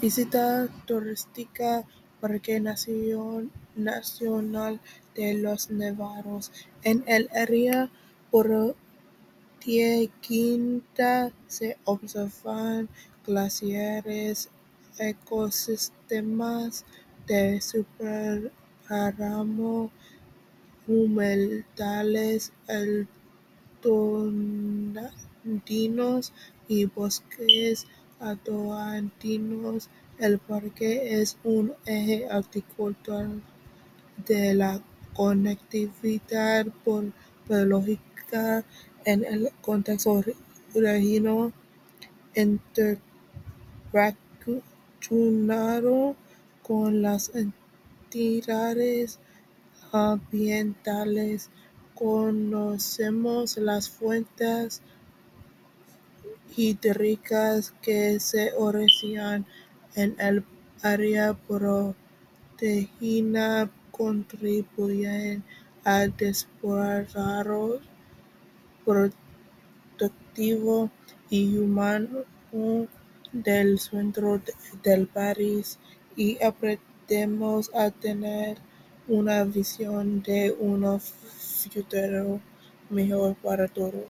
Visita turística Parque Nacional de los Nevados. En el área por Tierquinta se observan glaciares, ecosistemas de superpáramo, humedales altoandinos y bosques altoandinos. El parque es un eje articulador de la conectividad biológica en el contexto regional interrelacionado con las entidades ambientales. Conocemos las fuentes hídricas que se originan en el área protegida, contribuyen al desarrollo productivo y humano del centro del país y aprendemos a tener una visión de un futuro mejor para todos.